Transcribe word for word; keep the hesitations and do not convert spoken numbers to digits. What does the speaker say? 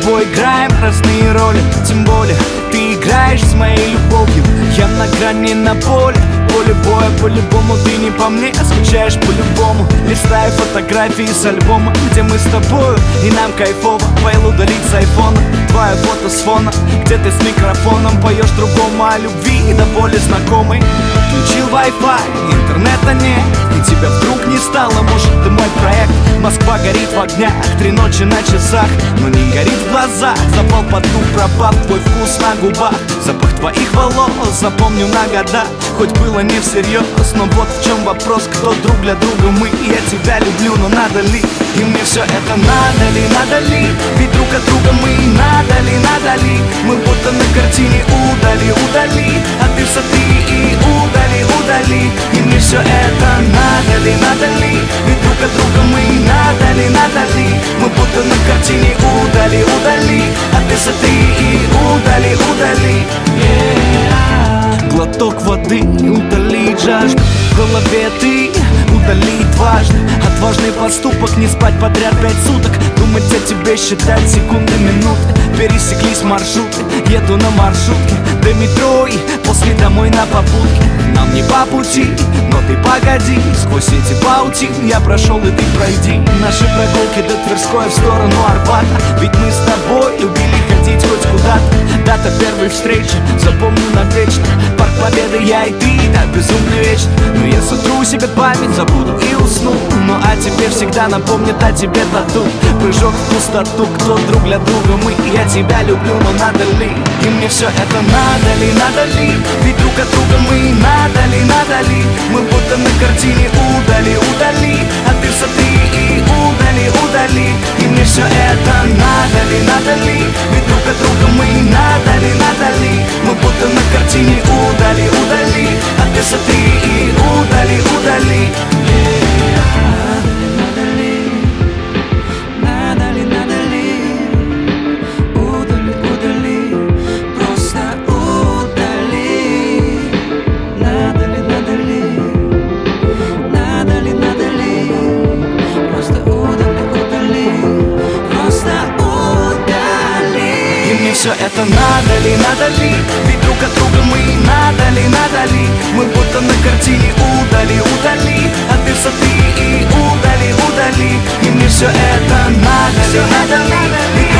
тобой играем разные роли, тем более ты играешь с моей любовью. Я на грани на поле, поле боя по-любому. Ты не по мне, а скучаешь по-любому. Листаю фотографии с альбома, где мы с тобою, и нам кайфово. Файл удалить с айфона, твое фото с фона, где ты с микрофоном поешь другому о любви, да более знакомый. Включил Wi-Fi, интернета нет, и тебя вдруг не стало. Может, ты мой проект? Москва горит в огнях, три ночи на часах, но не горит в глазах. Запал под дух, пропал твой вкус на губах. Запах твоих волос запомню на года. Хоть было не всерьез, но вот в чем вопрос. Кто друг для друга мы? Я тебя люблю, но надо ли? И мне все это надо ли, надо ли? Ведь друг от друга мы, надо ли, надо ли? Мы будто на картине удали, удали, а ты смотри и удали, удали. И мне все это надо ли, надо ли? Ведь друг от друга мы, надо ли, надо ли? Мы будто на картине удали, удали, а ты смотри и удали, удали. Yeah. Глоток воды, удалить жажду. В голове ты, удалить важно. Отважный поступок, не спать подряд пять суток. Думать о тебе, считать секунды, минуты. Пересеклись маршруты, еду на маршрутке до метро и после домой на попутке. Нам не по пути, но ты погоди. Сквозь эти паутины я прошел, и ты пройди. Наши прогулки до Тверской в сторону Арбата. Ведь мы с тобой любили ходить хоть куда-то. Дата первой встречи, запомню навечно. Парк Победы, я и ты, так безумно вечно. Но я сотру себе память, забуду и усну. Ну а тебе всегда напомнит о тебе тату. Прыжок в пустоту, кто друг для друга мы. Я тебя люблю, но надо ли? И мне все это надо ли, надо ли? Ведь друг от друга мы, надо ли, надо ли? Мы будто на картине удали, удали, а ты смотри и удали, удали. И мне все это надо ли, надо ли? Ведь друг от друга мы, надо ли, надо ли? Мы будто на картине удали, удали, а ты смотри и удали, удали. Все это надо ли, надо ли? Ведь друг от друга мы, надо ли, надо ли? Мы будто на картине удали, удали, а ты смотри и удали, удали. И мне все это надо ли, надо ли?